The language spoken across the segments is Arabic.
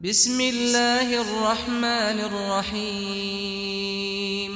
بسم الله الرحمن الرحيم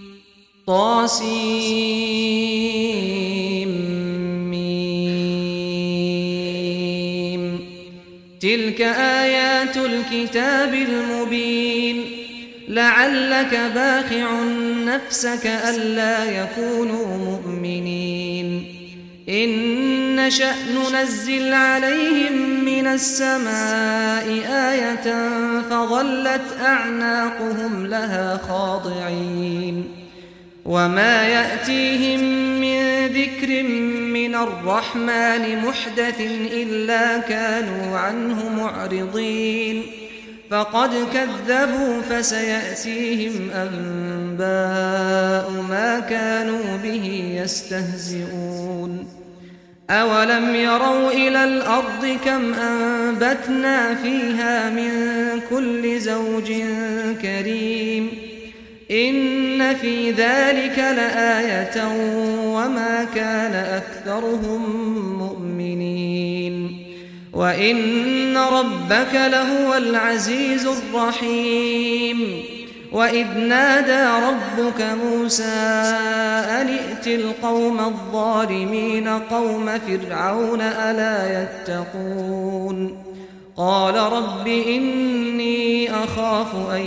طاسيم تلك آيات الكتاب المبين لعلك باخع نفسك ألا يكونوا مؤمنين إن نشأ ننزل عليهم من السماء آية فظلت أعناقهم لها خاضعين وما يأتيهم من ذكر من الرحمن محدث إلا كانوا عنه معرضين فقد كذبوا فسيأتيهم أنباء ما كانوا به يستهزئون أولم يروا إلى الأرض كم أنبتنا فيها من كل زوج كريم إن في ذلك لآية وما كان أكثرهم مؤمنين وإن ربك لهو العزيز الرحيم وإذ نادى ربك موسى أن ائت القوم الظالمين قوم فرعون ألا يتقون قال رب إني أخاف أن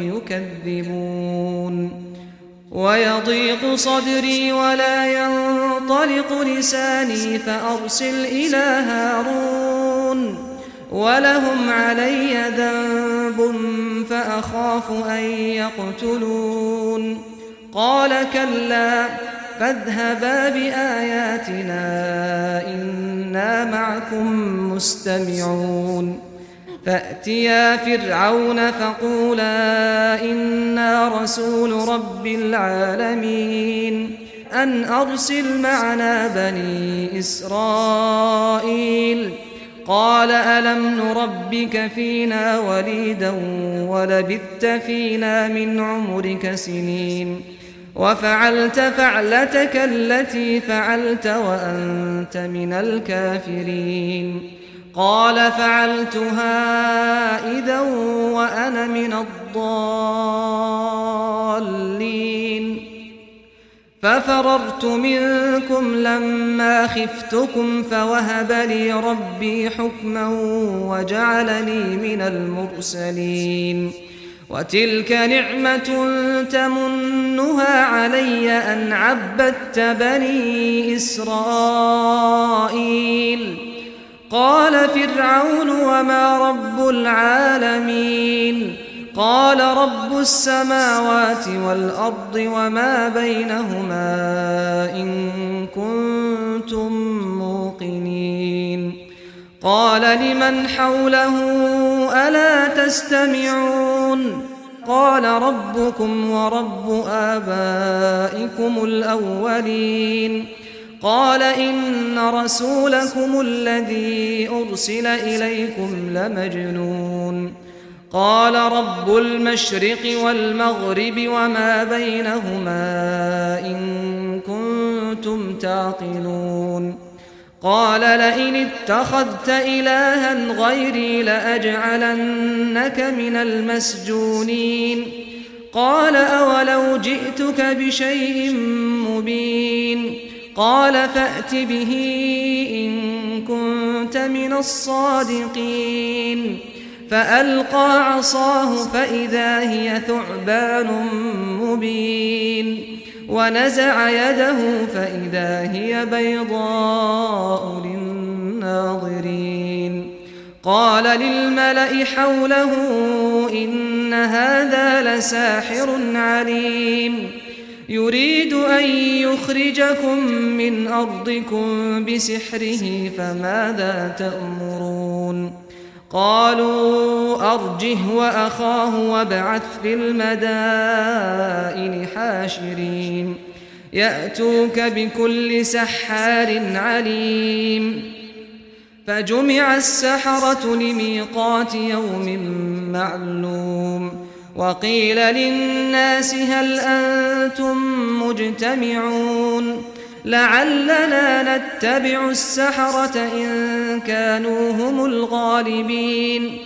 يكذبون ويضيق صدري ولا ينطلق لساني فأرسل إلى هارون ولهم علي ذنب فأخاف أن يقتلون قال كلا فاذهبا بآياتنا إنا معكم مستمعون فأتيا فرعون فقولا إنا رسول رب العالمين أن أرسل معنا بني إسرائيل قال ألم نربك فينا وليدا ولبثت فينا من عمرك سنين وفعلت فعلتك التي فعلت وأنت من الكافرين قال فعلتها إذا وأنا من الضالين ففررت منكم لما خفتكم فوهب لي ربي حكما وجعلني من المرسلين وتلك نعمة تمنها علي أن عبدت بني إسرائيل قال فرعون وما رب العالمين قال رب السماوات والأرض وما بينهما إن كنتم موقنين قال لمن حوله ألا تستمعون قال ربكم ورب آبائكم الأولين قال إن رسولكم الذي أرسل إليكم لمجنون قال رب المشرق والمغرب وما بينهما إن كنتم تعقلون قال لئن اتخذت إلها غيري لأجعلنك من المسجونين قال أولو جئتك بشيء مبين قال فأت به إن كنت من الصادقين فألقى عصاه فإذا هي ثعبان مبين ونزع يده فإذا هي بيضاء للناظرين قال للملأ حوله إن هذا لساحر عليم يريد أن يخرجكم من أرضكم بسحره فماذا تأمرون قالوا أرجه وأخاه وابعث في المدائن حاشرين يأتوك بكل سحار عليم فجمع السحرة لميقات يوم معلوم وقيل للناس هل أنتم مجتمعون لعلنا نتبع السحرة إن كانوا هم الغالبين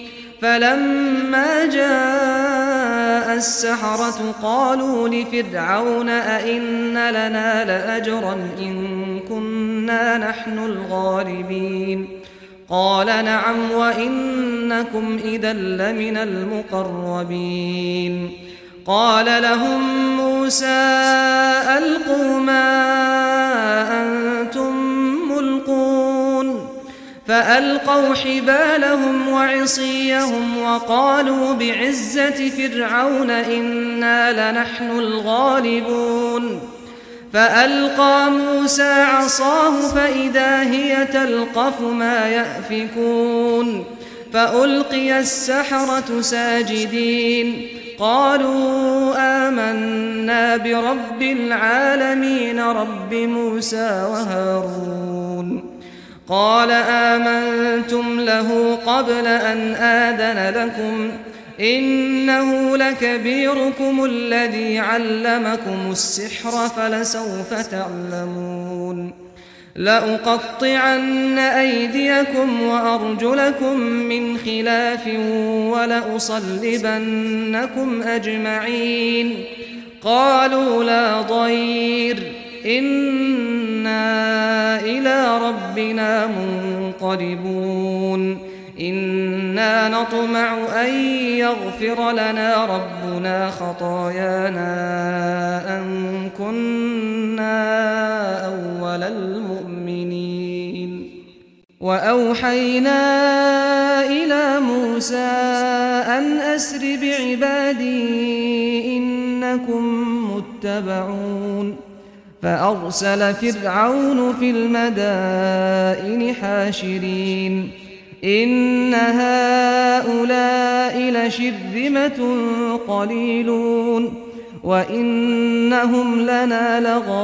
فلما جاء السحرة قالوا لفرعون أئن لنا لأجرا إن كنا نحن الغالبين قال نعم وإنكم إذا لمن المقربين قال لهم موسى ألقوا ما أنتم ملقون فألقوا حبالهم وعصيهم وقالوا بعزة فرعون إنا لنحن الغالبون فألقى موسى عصاه فإذا هي تلقف ما يأفكون فألقي السحرة ساجدين قالوا آمنا برب العالمين رب موسى وهارون قال آمنتم له قبل أن آذن لكم إنه لكبيركم الذي علمكم السحر فلسوف تعلمون لأقطعن أيديكم وأرجلكم من خلاف ولأصلبنكم أجمعين قالوا لا ضير إنا إلى ربنا منقلبون إنا نطمع أن يغفر لنا ربنا خطايانا أن كنا أول المؤمنين وأوحينا إلى موسى أن أسر بعبادي إنكم متبعون فأرسل فرعون في المدائن حاشرين إن هؤلاء لشرذمة قليلون وإنهم لنا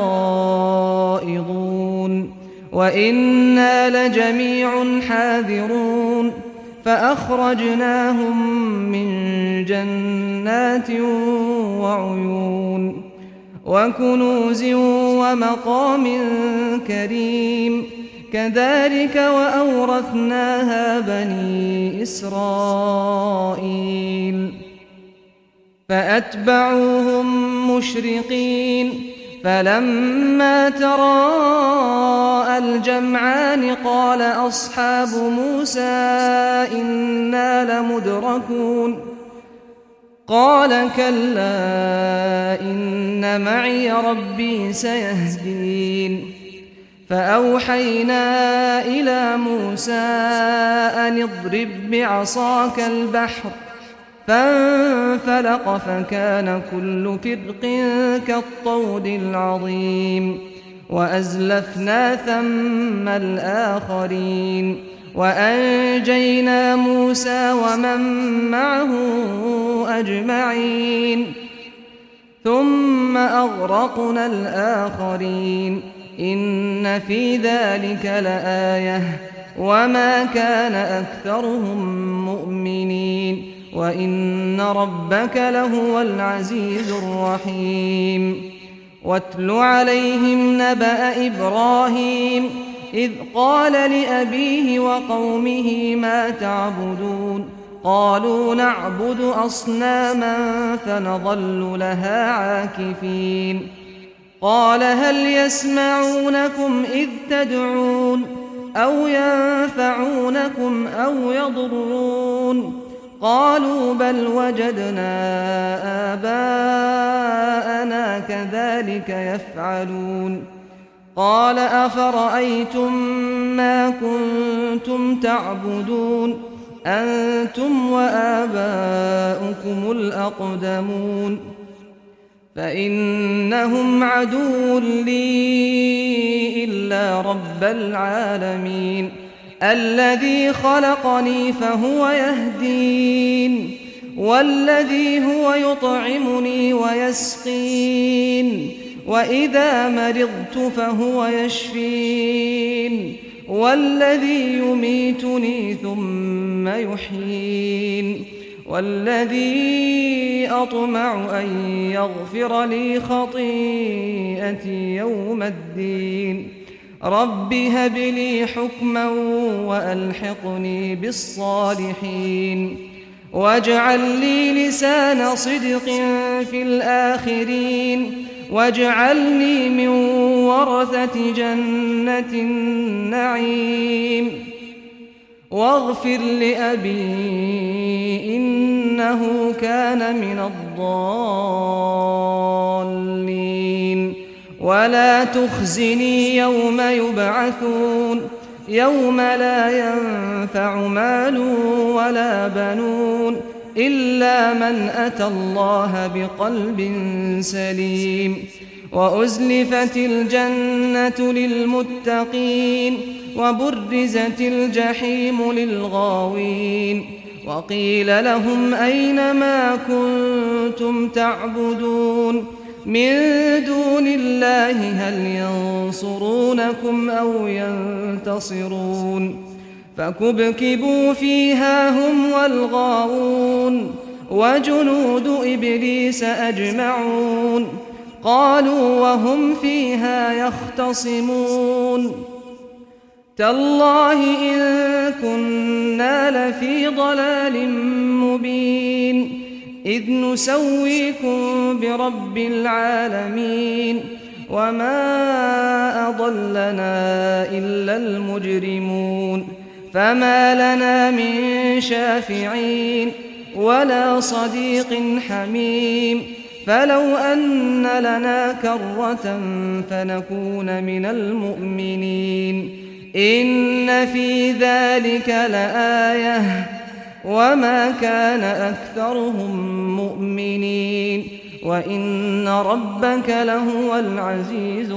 لغائظون وإنا لجميع حاذرون فأخرجناهم من جنات وعيون وكنوز ومقام كريم كذلك وأورثناها بني إسرائيل فأتبعوهم مشرقين فلما تراءى الجمعان قال أصحاب موسى إنا لمدركون قال كلا إن معي ربي سيهدين فأوحينا إلى موسى أن اضرب بعصاك البحر فانفلق فكان كل فرق كالطود العظيم وأزلفنا ثم الآخرين وأنجينا موسى ومن معه أجمعين ثم أغرقنا الآخرين إن في ذلك لآية وما كان أكثرهم مؤمنين وإن ربك لهو العزيز الرحيم واتل عليهم نبأ إبراهيم إذ قال لأبيه وقومه ما تعبدون قالوا نعبد أصناما فنظل لها عاكفين قال هل يسمعونكم إذ تدعون أو ينفعونكم أو يضرون قالوا بل وجدنا آباءنا كذلك يفعلون قال أفرأيتم ما كنتم تعبدون أنتم وآباؤكم الأقدمون فإنهم عدو لي إلا رب العالمين الذي خلقني فهو يهدين والذي هو يطعمني ويسقين وإذا مرضت فهو يشفين والذي يميتني ثم يحيين والذي أطمع أن يغفر لي خطيئتي يوم الدين رب هب لي حكما وألحقني بالصالحين واجعل لي لسان صدق في الآخرين واجعلني من ورثة جنة النعيم واغفر لأبي إنه كان من الضالين ولا تخزني يوم يبعثون يوم لا ينفع مال ولا بنون إلا من أتى الله بقلب سليم وأزلفت الجنة للمتقين وبرزت الجحيم للغاوين وقيل لهم أين ما كنتم تعبدون من دون الله هل ينصرونكم أو ينتصرون فكبكبوا فيها هم والغاوون وجنود إبليس أجمعون قالوا وهم فيها يختصمون تالله إن كنا لفي ضلال مبين إذ نسويكم برب العالمين وما أضلنا إلا المجرمون فما لنا من شافعين ولا صديق حميم فلو أن لنا كرة فنكون من المؤمنين إن في ذلك لآية وما كان أكثرهم مؤمنين وإن ربك لهو العزيز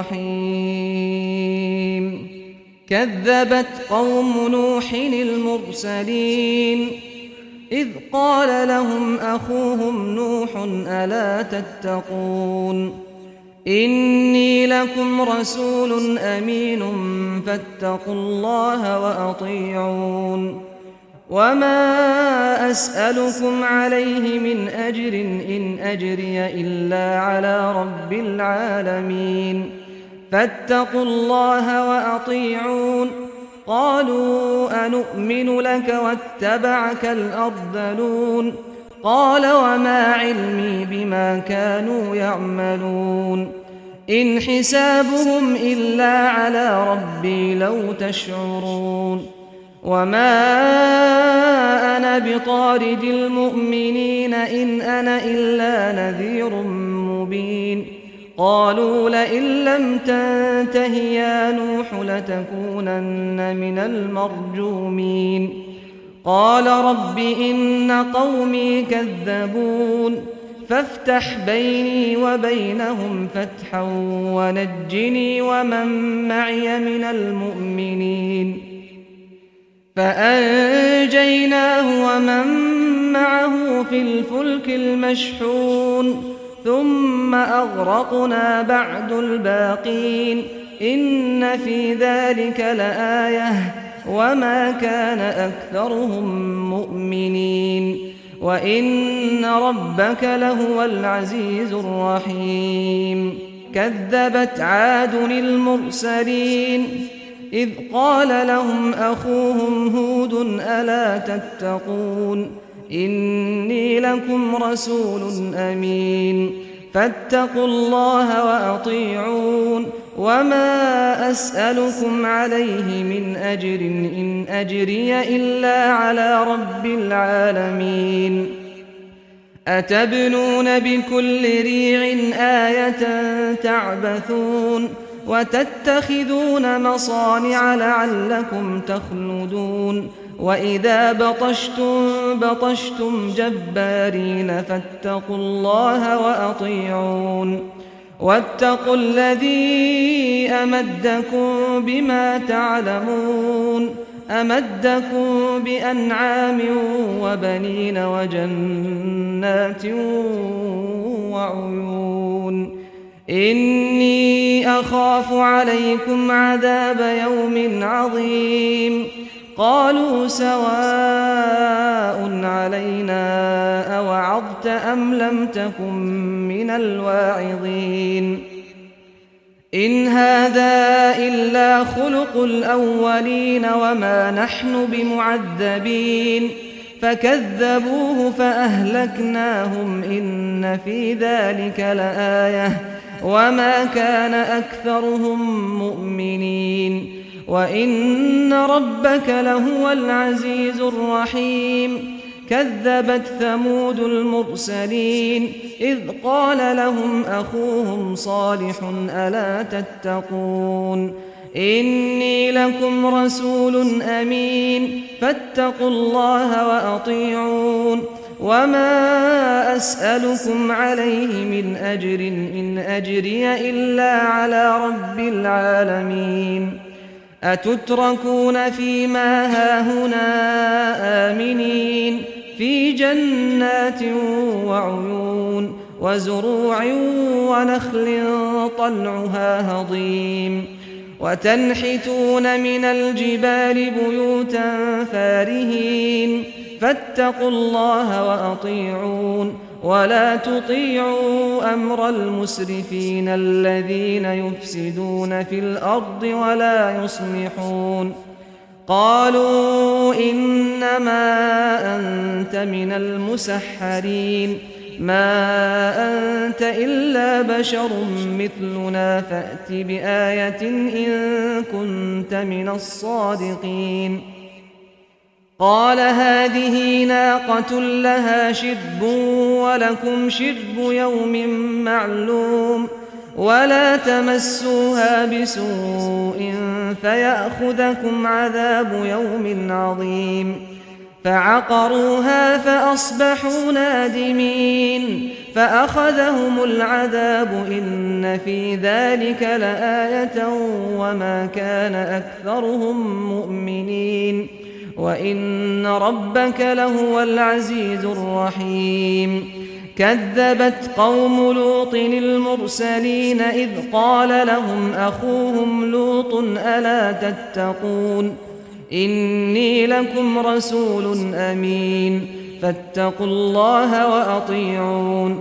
الرحيم كذبت قوم نوح المرسلين إذ قال لهم أخوهم نوح ألا تتقون إني لكم رسول أمين فاتقوا الله وأطيعون وما أسألكم عليه من أجر إن أجري إلا على رب العالمين فاتقوا الله وأطيعون قالوا أنؤمن لك واتبعك الأرذلون قال وما علمي بما كانوا يعملون إن حسابهم إلا على ربي لو تشعرون وما أنا بطارد المؤمنين إن أنا إلا نذير مبين قالوا لئن لم تنته يا نوح لتكونن من المرجومين قال رب إن قومي كذبون فافتح بيني وبينهم فتحا ونجني ومن معي من المؤمنين فأنجيناه ومن معه في الفلك المشحون ثم أغرقنا بعد الباقين إن في ذلك لآية وما كان أكثرهم مؤمنين وإن ربك لهو العزيز الرحيم كذبت عاد المرسلين إذ قال لهم أخوهم هود ألا تتقون إني لكم رسول أمين فاتقوا الله وأطيعون وما أسألكم عليه من أجر إن أجري إلا على رب العالمين أتبنون بكل ريع آية تعبثون وتتخذون مصانع لعلكم تخلدون وإذا بطشتم جبارين فاتقوا الله وأطيعون واتقوا الذي أمدكم بما تعلمون أمدكم بأنعام وبنين وجنات وعيون إني أخاف عليكم عذاب يوم عظيم قالوا سواء علينا أوعظت أم لم تكن من الواعظين إن هذا إلا خلق الأولين وما نحن بمعذبين فكذبوه فأهلكناهم إن في ذلك لآية وما كان أكثرهم مؤمنين وإن ربك لهو العزيز الرحيم كذبت ثمود المرسلين إذ قال لهم أخوهم صالح ألا تتقون إني لكم رسول أمين فاتقوا الله وأطيعون وما أسألكم عليه من أجر إن أجري إلا على رب العالمين أتتركون فيما هاهنا آمنين في جنات وعيون وزروع ونخل طلعها هضيم وتنحتون من الجبال بيوتا فارهين فاتقوا الله وأطيعون ولا تطيعوا أمر المسرفين الذين يفسدون في الأرض ولا يصلحون قالوا إنما أنت من المسحرين ما أنت إلا بشر مثلنا فأت بآية إن كنت من الصادقين قال هذه ناقة لها شرب ولكم شرب يوم معلوم ولا تمسوها بسوء فيأخذكم عذاب يوم عظيم فعقروها فأصبحوا نادمين فأخذهم العذاب إن في ذلك لآية وما كان أكثرهم مؤمنين وإن ربك لهو العزيز الرحيم كذبت قوم لوط المرسلين إذ قال لهم أخوهم لوط ألا تتقون إني لكم رسول أمين فاتقوا الله وأطيعون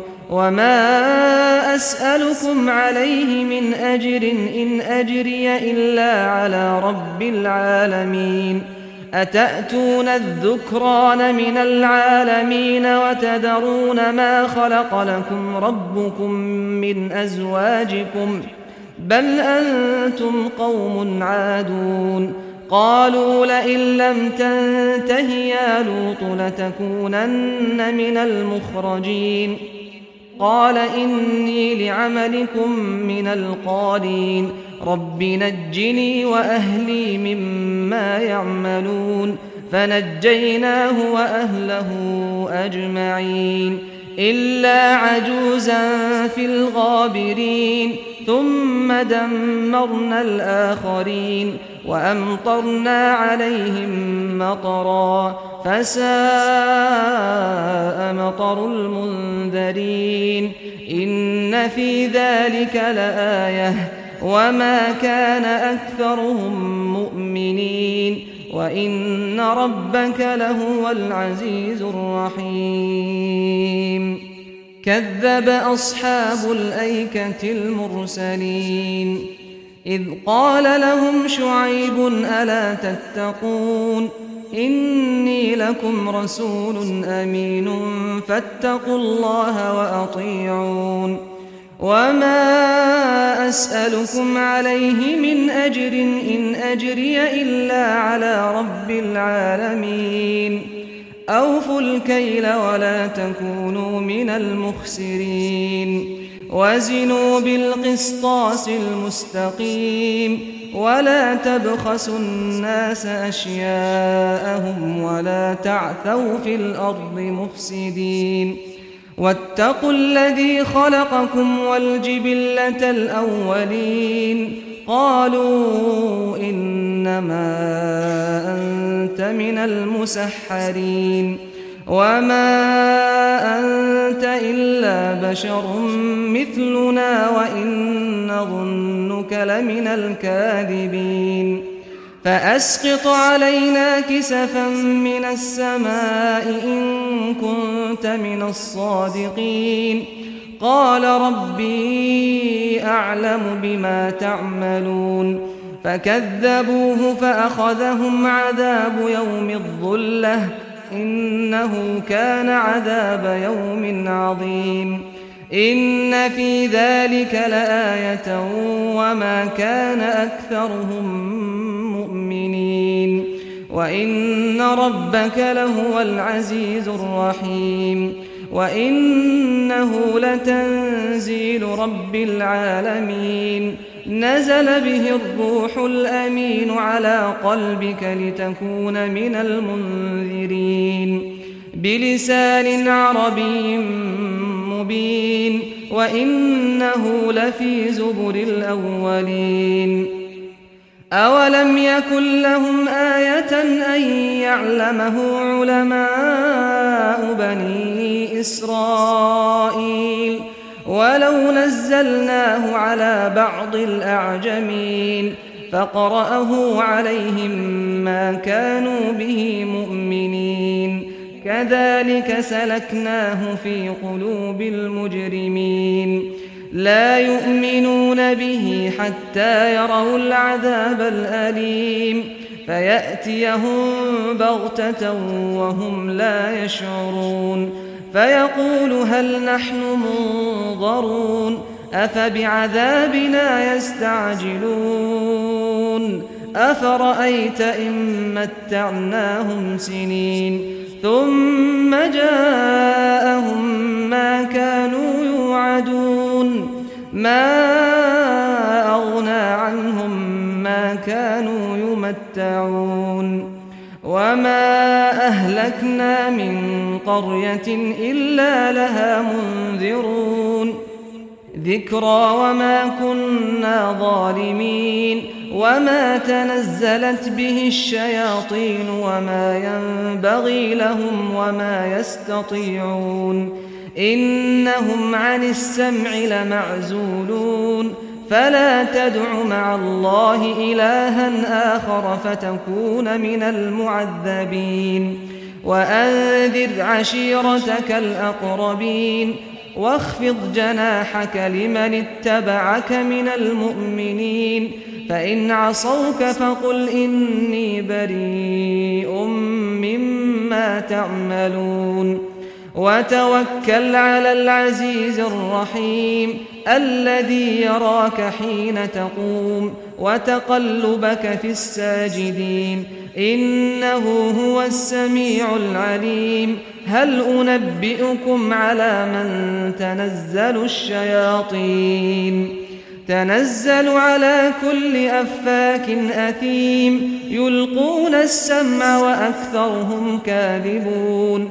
وما أسألكم عليه من أجر إن أجري إلا على رب العالمين أتأتون الذكران من العالمين وتذرون ما خلق لكم ربكم من أزواجكم بل أنتم قوم عادون قالوا لئن لم تنته يا لوط لتكونن من المخرجين قال إني لعملكم من القالين رب نجني وأهلي مما يعملون فنجيناه وأهله أجمعين إلا عجوزا في الغابرين ثم دمرنا الآخرين وأمطرنا عليهم مطرا فساء مطر المنذرين إن في ذلك لآية وما كان أكثرهم مؤمنين وإن ربك لهو العزيز الرحيم كذب أصحاب الأيكة المرسلين إذ قال لهم شعيب ألا تتقون إني لكم رسول أمين فاتقوا الله وأطيعون وما أسألكم عليه من أجر إن أجري إلا على رب العالمين أوفوا الكيل ولا تكونوا من المخسرين وزنوا بالقسطاس المستقيم ولا تبخسوا الناس أشياءهم ولا تعثوا في الأرض مفسدين واتقوا الذي خلقكم والجبلة الأولين قالوا إنما أنت من المسحرين وما أنت إلا بشر مثلنا وإن نظنك لمن الكاذبين فأسقط علينا كسفا من السماء إن كنت من الصادقين قال ربي أعلم بما تعملون فكذبوه فأخذهم عذاب يوم الظلة إنه كان عذاب يوم عظيم إن في ذلك لآية وما كان أكثرهم مؤمنين وإن ربك لهو العزيز الرحيم وإنه لتنزيل رب العالمين نزل به الروح الأمين على قلبك لتكون من المنذرين بلسان عربي مبين وإنه لفي زبر الأولين أولم يكن لهم آية أن يعلمه علماء بني إسرائيل ولو نزلناه على بعض الأعجمين فقرأه عليهم ما كانوا به مؤمنين كذلك سلكناه في قلوب المجرمين لا يؤمنون به حتى يروا العذاب الأليم فيأتيهم بغتة وهم لا يشعرون فيقول هل نحن منظرون أفبعذابنا يستعجلون أفرأيت إن متعناهم سنين ثم جاءهم ما كانوا يوعدون ما أغنى عنهم ما كانوا يمتعون وما أهلكنا من قرية إلا لها منذرون ذكرى وما كنا ظالمين وما تنزلت به الشياطين وما ينبغي لهم وما يستطيعون إنهم عن السمع لمعزولون فلا تدع مع الله إلها آخر فتكون من المعذبين وأنذر عشيرتك الأقربين واخفض جناحك لمن اتبعك من المؤمنين فإن عصوك فقل إني بريء مما تعملون وتوكل على العزيز الرحيم الذي يراك حين تقوم وتقلبك في الساجدين إنه هو السميع العليم هل أنبئكم على من تنزل الشياطين تنزل على كل أفاك أثيم يلقون السمع وأكثرهم كاذبون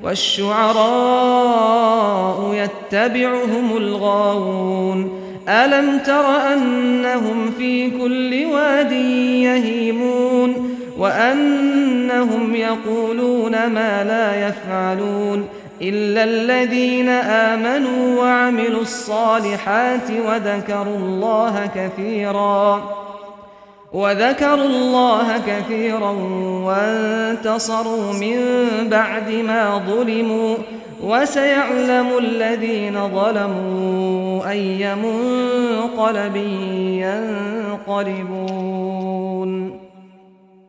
والشعراء يتبعهم الغاوون ألم تر أنهم في كل واد يهيمون وأنهم يقولون ما لا يفعلون إلا الذين آمنوا وعملوا الصالحات وذكروا الله كثيرا وانتصروا من بعد ما ظلموا وسيعلم الذين ظلموا أي منقلب ينقلبون